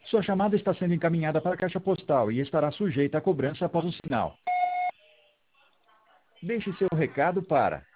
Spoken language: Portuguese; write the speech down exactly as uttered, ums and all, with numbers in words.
Sua chamada está sendo encaminhada para a caixa postal e estará sujeita a cobrança após o sinal. Deixe seu recado para